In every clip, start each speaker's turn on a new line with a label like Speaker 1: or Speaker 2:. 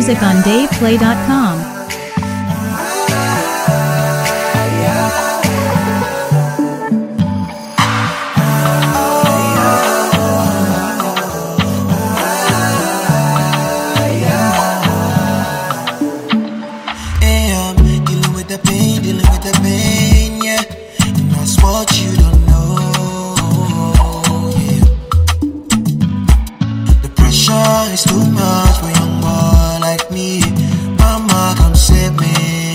Speaker 1: music on DavePlay.com.
Speaker 2: It's too much for a young boy like me. Mama, come save me.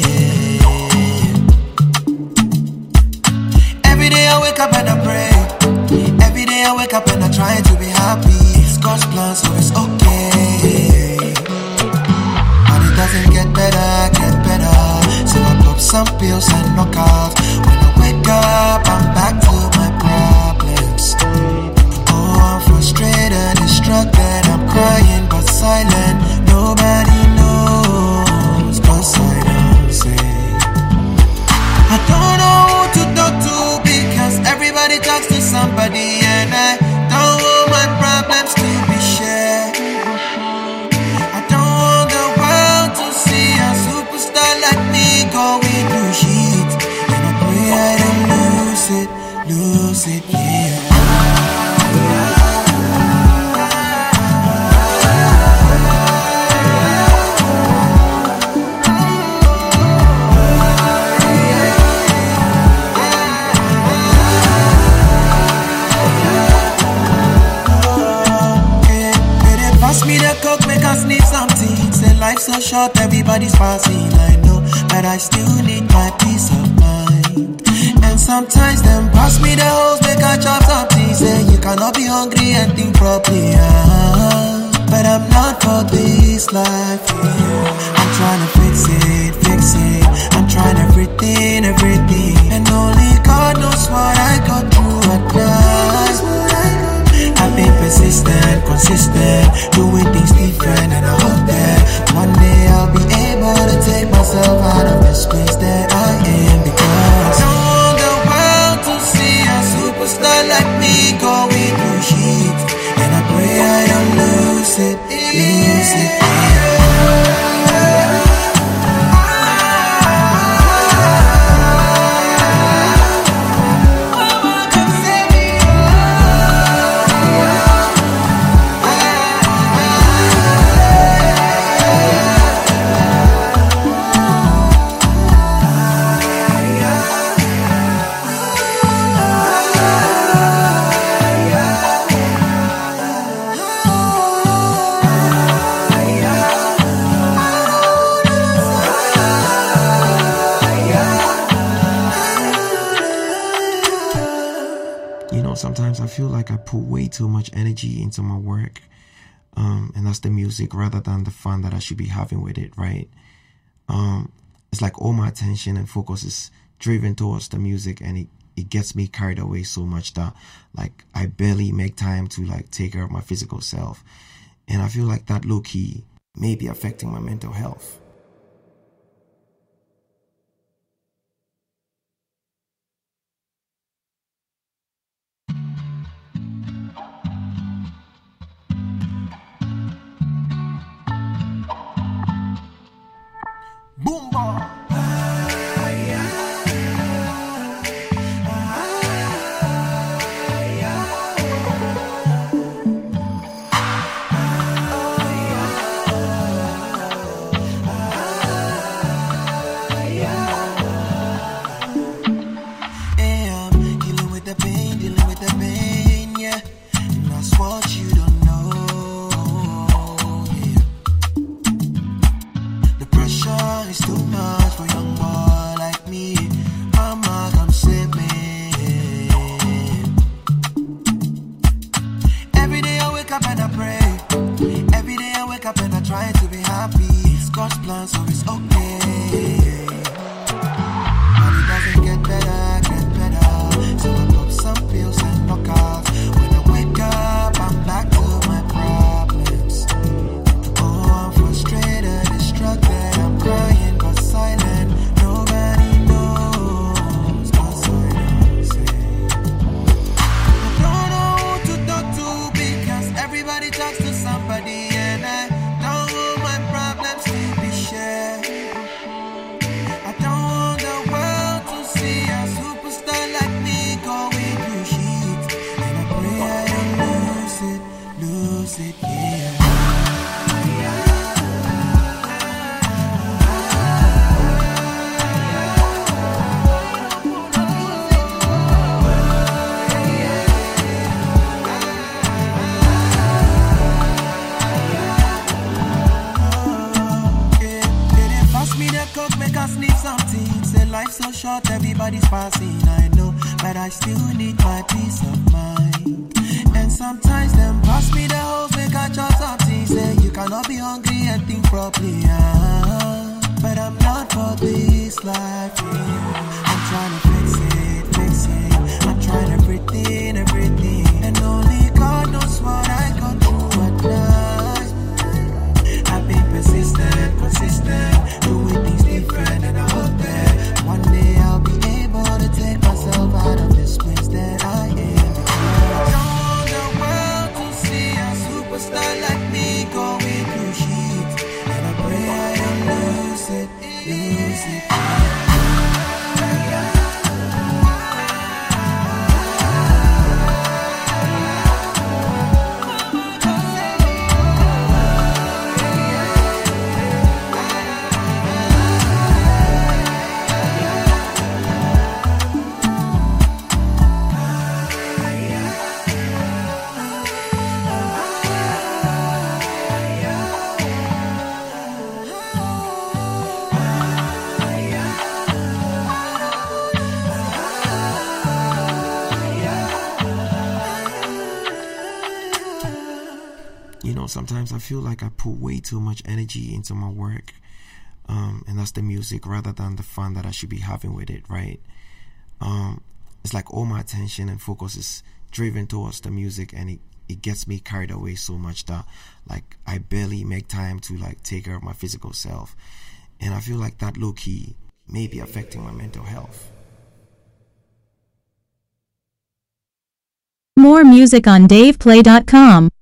Speaker 2: Every day I wake up and I pray. Every day I wake up and I try to be happy. It's God's plan, so it's okay. But it doesn't get better. So I pop some pills and knock out. When I wake up, I'm back to my problems. Oh, I'm frustrated, distracted. I'm crying but silent. Nobody knows, 'cause I don't say. I don't know who to talk to because everybody talks to somebody, and I don't want my problems to be shared. I don't want the world to see a superstar like me going through shit, and I pray I don't lose it, yeah. Me the coke, make us need something. Say life's so short, everybody's passing. I know, but I still need my peace of mind. And sometimes them pass me the hose, make I chop something. Say you cannot be hungry and think properly. But I'm not for this life. Yeah. I'm trying to fix it. I'm trying everything. And only God knows what I got through at night. I've been persistent, consistent, doing things different, and I hope that one day I'll be able to take myself out of this place that I am, because I don't want the world to see a superstar like me going through shit, and I pray I don't lose it, yeah. Sometimes I feel like I put way too much energy into my work, and that's the music rather than the fun that I should be having with it, right? It's like all my attention and focus is driven towards the music, and it gets me carried away so much that like I barely make time to like take care of my physical self, and I feel like that low-key may be affecting my mental health. Boomba! Dealing with the pain, yeah. And that's what you don't know, yeah. The pressure is too much for short, everybody's passing, I know, but I still need my peace of mind. And sometimes them pass me the whole make I chop something. Say you cannot be hungry and think properly, but I'm not for this life, yeah. I'm trying to fix it. I'm trying everything, and only God knows what I go through at night. I've been consistent, doing things different, and I hope that one day I'll be able to take myself out of this place that I am. I want the world to see a superstar like me going through shit, and I pray I don't lose it. Sometimes I feel like I put way too much energy into my work, and that's the music rather than the fun that I should be having with it, right? It's like all my attention and focus is driven towards the music, and it gets me carried away so much that like I barely make time to like take care of my physical self, and I feel like that low-key may be affecting my mental health.
Speaker 1: More music on DavePlay.com.